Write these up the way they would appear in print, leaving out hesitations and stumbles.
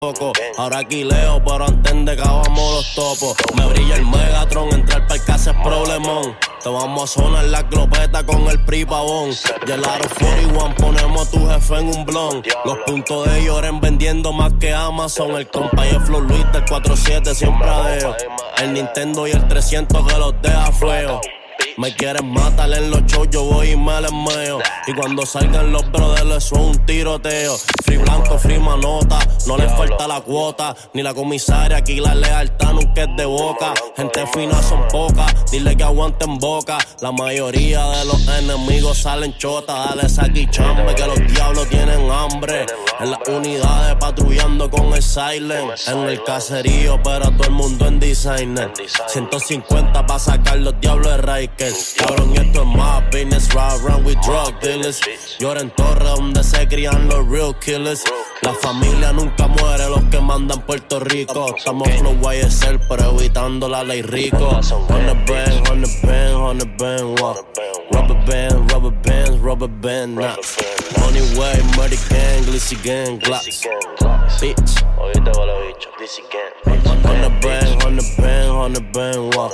Ahora aquí leo, pero antes de acabamos los topos. Me brilla el Megatron, entrar pa'l casa es problemón. Te vamos a sonar la glopeta con el PRI pavón. Gelaro 41, ponemos a tu jefe en un blon. Los puntos de lloren vendiendo más que Amazon. El compa y el Flow Luis del 47 siempre adeo. El Nintendo y el 300 que los deja feos. Me quieren matar en los shows, yo voy y me les meo. Y cuando salgan los brothers, eso es un tiroteo. Free blanco, free manota, no les falta la cuota. Ni la comisaria, aquí la lealtad nunca es de boca. Gente fina son pocas, dile que aguanten boca. La mayoría de los enemigos salen chotas. Dale saqui chambe, que los diablos tienen hambre. En las unidades patrullando con el silent. En el caserío, pero todo el mundo en designer. 150 pa' sacar los diablos de Riker. Cabrón, esto es más business, ride around with drug dealers. Llora en Torre donde se crían los real killers. La familia nunca muere, los que mandan Puerto Rico. Estamos flow YSL, pero evitando la ley rico. On the band, on the band, on the band, what? Rubber band, nah. Money way, murder gang, glizzy gang, Glocks. Bitch, oíste con los bichos, glizzy gang. On the band, on the band, on the band, what?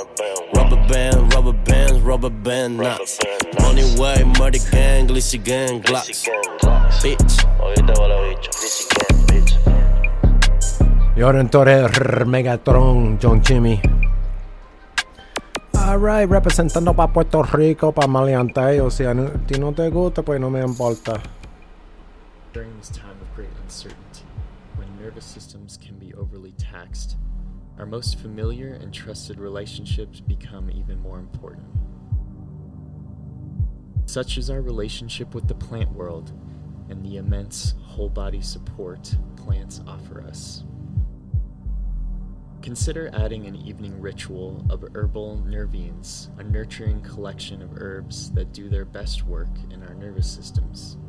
Rubber band, nah. Money way, murder gang, glizzy gang, Glocks. Bitch, oíste con los bichos, glizzy gang, bitch. Y ahora entonces Megatron, John Jimmy. Alright, representando para Puerto Rico, para maleanteo. Si a ti no te gusta, pues no me importa. During this time of great uncertainty, when nervous systems can be overly taxed, our most familiar and trusted relationships become even more important. Such is our relationship with the plant world and the immense whole-body support plants offer us. Consider adding an evening ritual of herbal nervines, a nurturing collection of herbs that do their best work in our nervous systems.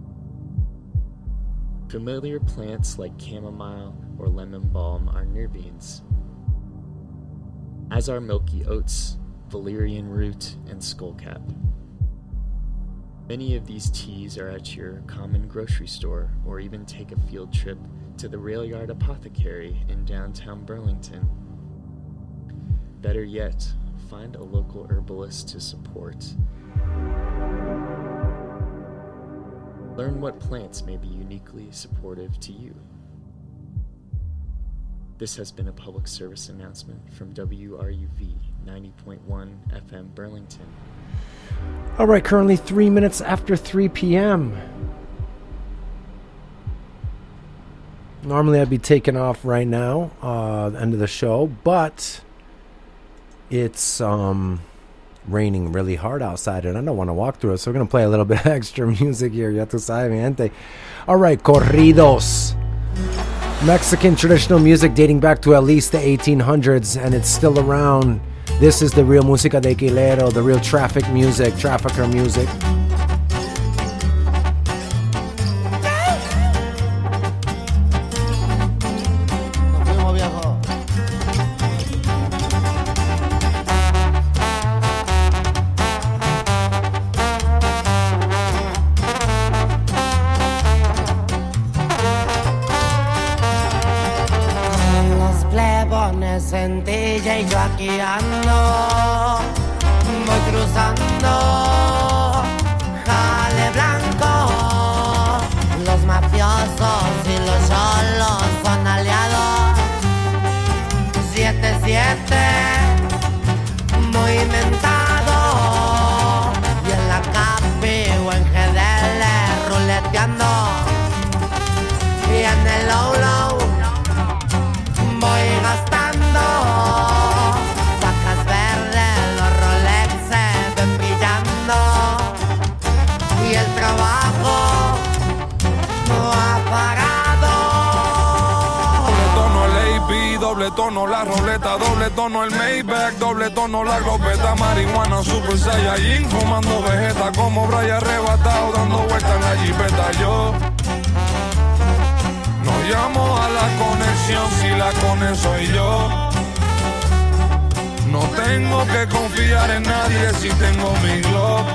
Familiar plants like chamomile or lemon balm are nervines, as are milky oats, valerian root, and skullcap. Many of these teas are at your common grocery store, or even take a field trip to the Rail Yard Apothecary in downtown Burlington. Better yet, find a local herbalist to support. Learn what plants may be uniquely supportive to you. This has been a public service announcement from WRUV 90.1 FM Burlington. All right, currently 3 minutes after 3 p.m. Normally I'd be taking off right now, the end of the show, but it's raining really hard outside and I don't want to walk through it, so we're going to play a little bit of extra music here. Ya tú sabes, mi gente. All right, corridos. Mexican traditional music dating back to at least the 1800s, and it's still around. This is the real música de Quilero, the real trafficker music. Y yo aquí ando, voy cruzando, jale blanco. Los mafiosos y los cholos son aliados. 7-7, muy mentado. Y en la Capi o en GDL ruleteando. Y en el low low voy gastando. Vacas verdes, los Rolex se ven brillando. Y el trabajo no ha parado. Doble tono el AP, doble tono la roleta, doble tono el Maybach, doble tono la glopeta, marihuana super saiyajin, fumando vegeta como Brian arrebatado, dando vueltas en la jipeta. Yo no llamo a la conexión si la conexión soy yo. No tengo que confiar en nadie si tengo mi Glock.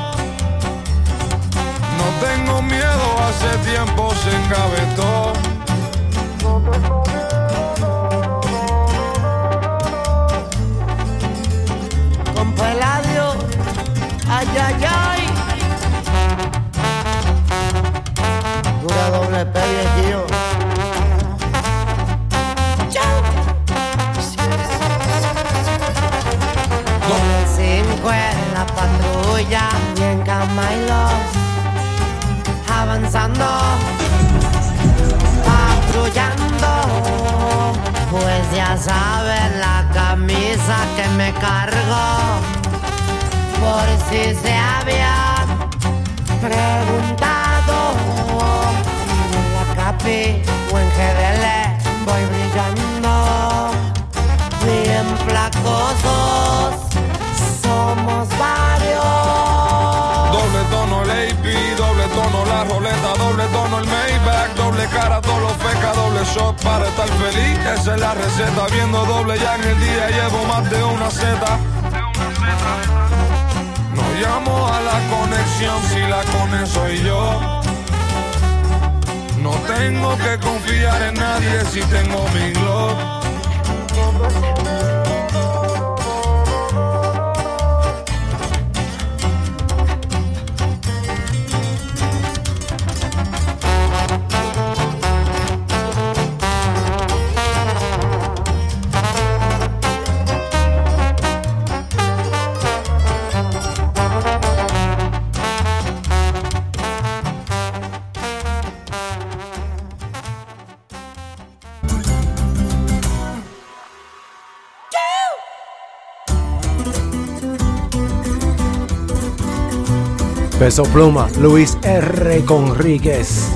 No tengo miedo, hace tiempo se engavetó. Con Peladio, ay, ay, ay. Dura doble P, viejillo. Con el 5 en la patrulla y en Camailos, avanzando, patrullando. Pues ya saben la camisa que me cargo, por si se habían preguntado. En la Capi o en GDL voy brillando, bien placosos, somos varios. Doble tono el AP, doble tono la roleta, doble tono el Maybach, doble cara todos los fecas, doble shot para estar feliz. Esa es la receta, viendo doble ya en el día llevo más de una Z. No llamo a la conexión si la cone soy yo. No tengo que confiar en nadie si tengo mi glow. Peso Pluma, Luis R. Conríguez.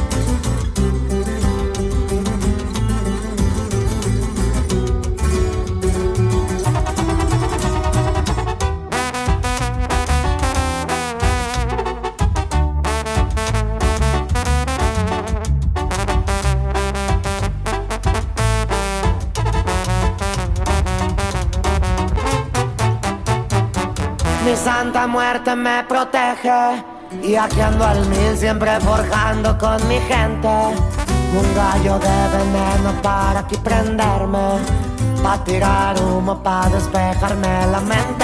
Mi santa muerte me protege y aquí ando al 1000 siempre forjando con mi gente. Un gallo de veneno para aquí prenderme, pa' tirar humo, pa' despejarme la mente.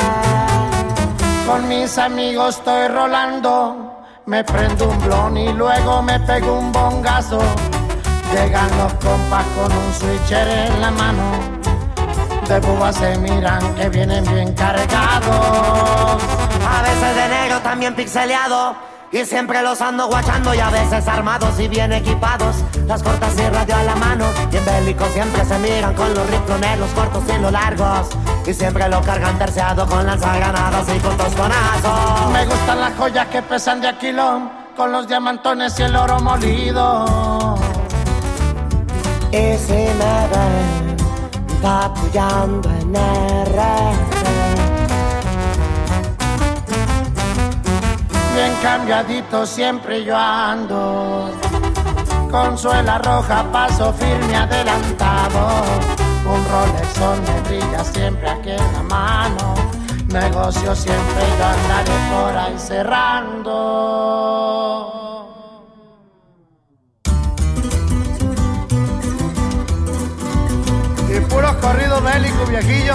Con mis amigos estoy rolando, me prendo un blon y luego me pego un bongazo. Llegan los compas con un switcher en la mano, de bubas se miran que vienen bien cargados. A veces de negro también pixeleado, y siempre los ando guachando, y a veces armados y bien equipados. Las cortas y radio a la mano, y en bélico siempre se miran con los riflones, los cortos y los largos. Y siempre lo cargan terciado con lanzagranadas y con tostonazos. Me gustan las joyas que pesan de a kilo, con los diamantones y el oro molido. Y si me ven patrullando en RR, bien cambiadito siempre yo ando, con suela roja paso firme adelantado. Un Rolexón me brilla siempre aquí en la mano, negocio siempre yo andaré por ahí cerrando. Y puros corridos bélicos, viejillo.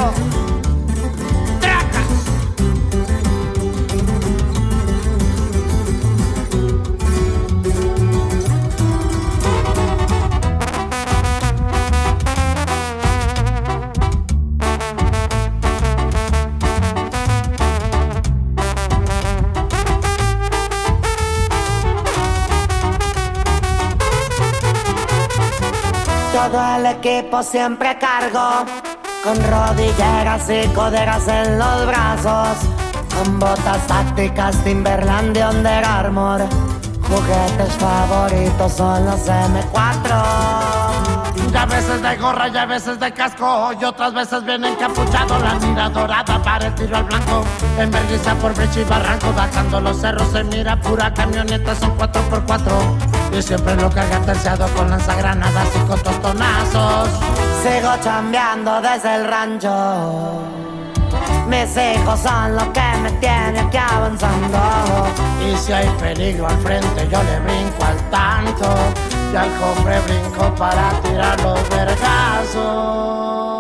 todo el equipo siempre cargo, con rodilleras y coderas en los brazos, con botas tácticas Timberland de Under Armour. Juguetes favoritos son los M4. Y a veces de gorra y a veces de casco, y otras veces viene encapuchado, la mira dorada para el tiro al blanco. En vergüenza por brecha y barranco, bajando los cerros se mira pura camioneta, son 4x4. Y siempre lo carga terciado con lanzagranadas y con tostonazos. Sigo chambeando desde el rancho, mis hijos son los que me tienen aquí avanzando. Y si hay peligro al frente yo le brinco al tanto, y al cofre brinco para tirar los vergazos.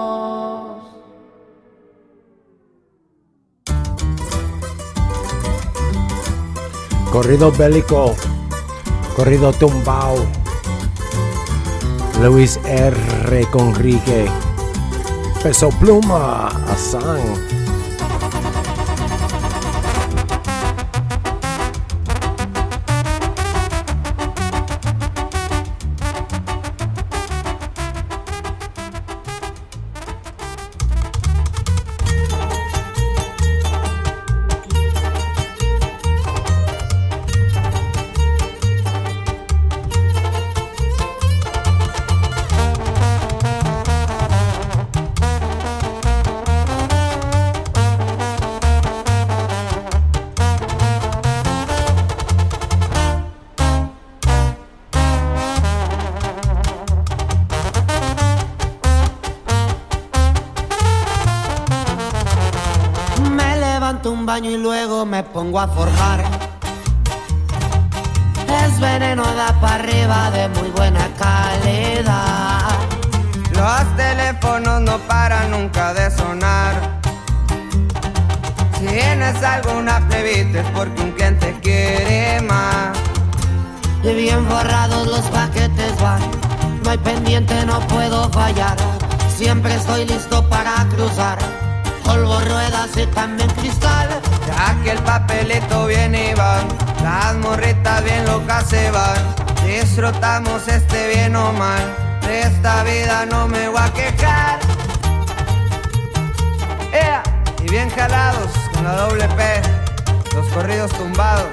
Corrido bélico, corrido tumbao. Luis R. Conrique, Peso Pluma, Hassan. Un baño y luego me pongo a forjar. Es veneno, da para arriba de muy buena calidad. Los teléfonos no paran nunca de sonar. Si tienes alguna plebita es porque un cliente quiere más. Y bien forrados los paquetes van. No hay pendiente, no puedo fallar. Siempre estoy listo para cruzar. Polvo, ruedas y también cristal. Ya que el papelito viene y va, las morritas bien locas se van. Disfrutamos este bien o mal, de esta vida no me voy a quejar. Y bien jalados con la doble P, los corridos tumbados.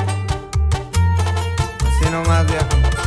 Así nomás, viejo.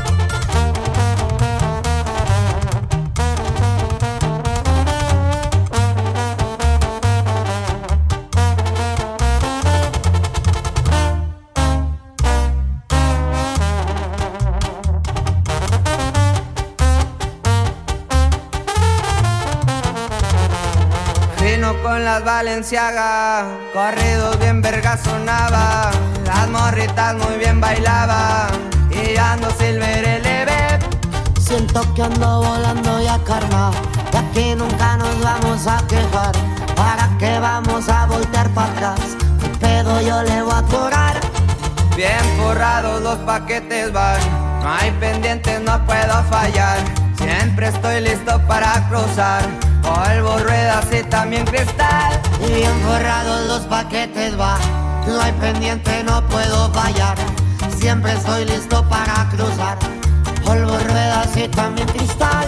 Con las Balenciaga, corridos bien verga sonaba, las morritas muy bien bailaban, y ando Silver LB. Siento que ando volando ya karma, de aquí nunca nos vamos a quejar. ¿Para qué vamos a voltear para atrás? ¿Qué pedo yo le voy a cobrar? Bien forrados los paquetes van, no hay pendientes, no puedo fallar. Siempre estoy listo para cruzar. Polvo, ruedas y también cristal. Y bien forrados los paquetes va. No hay pendiente, no puedo fallar. Siempre estoy listo para cruzar. Polvo, ruedas y también cristal.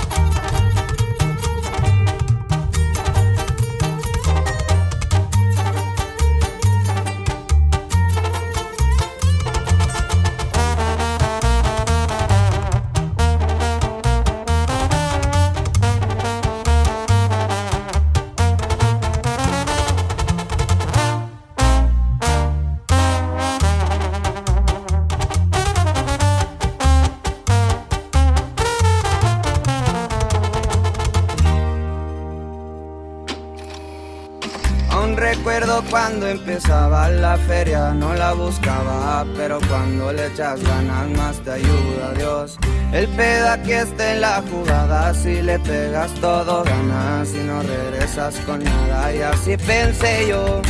Recuerdo cuando empezaba la feria, no la buscaba, pero cuando le echas ganas más te ayuda Dios. El pedo aquí está en la jugada, si le pegas todo ganas y no regresas con nada, y así pensé yo.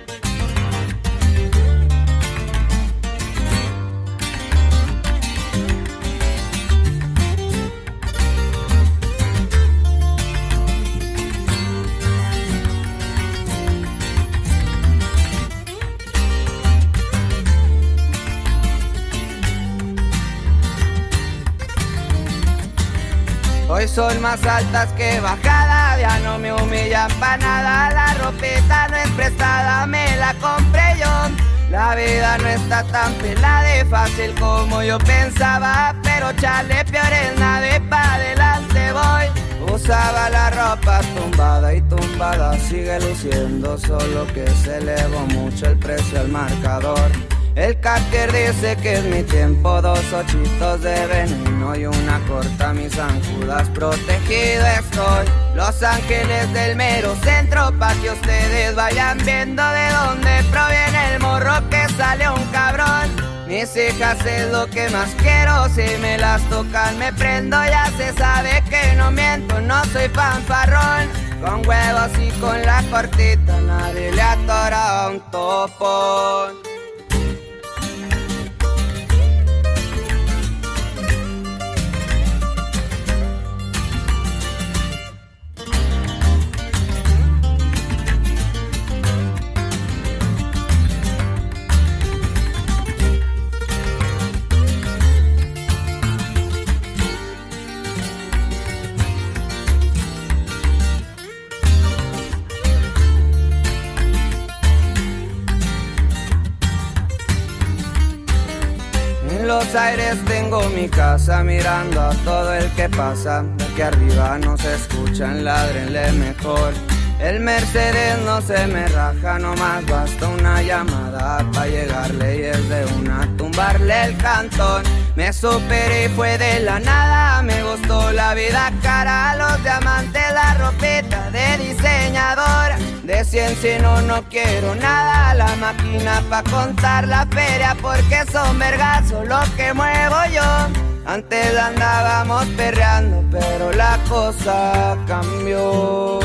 Hoy son más altas que bajada, ya no me humillan pa' nada. La ropita no es prestada, me la compré yo. La vida no está tan pelada de fácil como yo pensaba, pero chale, peor es nada, pa' adelante voy. Usaba la ropa tumbada y tumbada sigue luciendo, solo que se elevó mucho el precio al marcador. El Carter dice que es mi tiempo, 2 ochitos de veneno y una corta, mis zancudas, protegido estoy. Los Ángeles del mero centro, pa' que ustedes vayan viendo de dónde proviene el morro que sale un cabrón. Mis hijas es lo que más quiero, si me las tocan me prendo, ya se sabe que no miento, no soy fanfarrón. Con huevos y con la cortita nadie le atora un topón. En los aires tengo mi casa mirando a todo el que pasa. De aquí arriba no se escuchan, ládrenle mejor. El Mercedes no se me raja, nomás basta una llamada pa' llegarle y es de una tumbarle el cantón. Me superé y fue de la nada, me gustó la vida cara, los diamantes, la ropita de diseñadora. De 100 si no quiero nada, la máquina pa' contar la feria porque son vergazos lo que muevo yo. Antes andábamos perreando, pero la cosa cambió.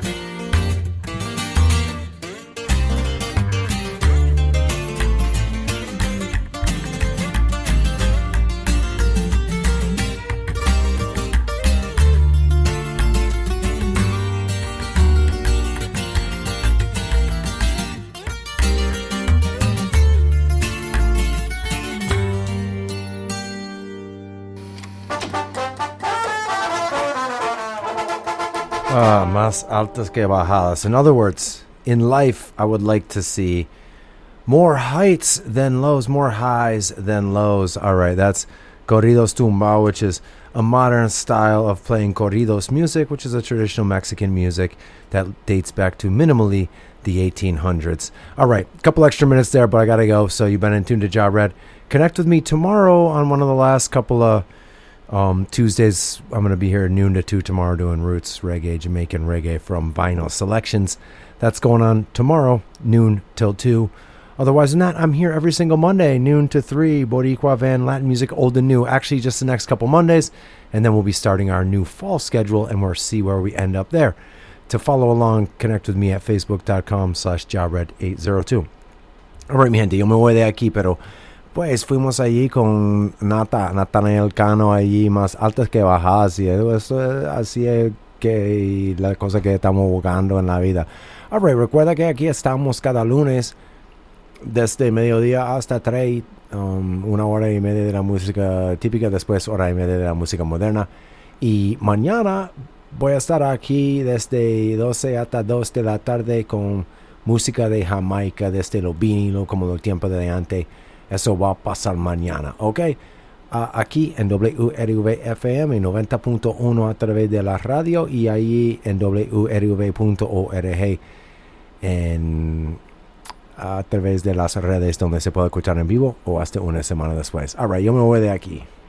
Más altas que bajadas. In other words, in life, I would like to see more heights than lows, more highs than lows. All right, that's Corridos Tumbao, which is a modern style of playing corridos music, which is a traditional Mexican music that dates back to minimally the 1800s. All right, a couple extra minutes there, but I got to go. So you've been in tune to Ja Red. Connect with me tomorrow on one of the last couple of Tuesdays. I'm going to be here noon to 2 tomorrow doing roots reggae, Jamaican reggae from Vinyl Selections. That's going on tomorrow, noon till 2. Otherwise than that, I'm here every single Monday, noon to 3, Boricua Van, Latin music, old and new. Actually, just the next couple Mondays, and then we'll be starting our new fall schedule, and we'll see where we end up there. To follow along, connect with me at facebook.com/JaRed802. All right, mi gente, yo me voy de aquí, pero pues fuimos allí con Natanael Cano allí, más altas que bajadas, y eso así es que la cosa que estamos buscando en la vida. All right, recuerda que aquí estamos cada lunes desde mediodía hasta 3, 1 hora y media de la música típica, después 1 hora y media de la música moderna. Y mañana voy a estar aquí desde 12 hasta 2 de la tarde con música de Jamaica, desde lo vinilo, como el tiempo de antes. Eso va a pasar mañana, ¿ok? Aquí en WRV-FM 90.1 a través de la radio y ahí en WRV.org a través de las redes donde se puede escuchar en vivo o hasta una semana después. All right, yo me voy de aquí.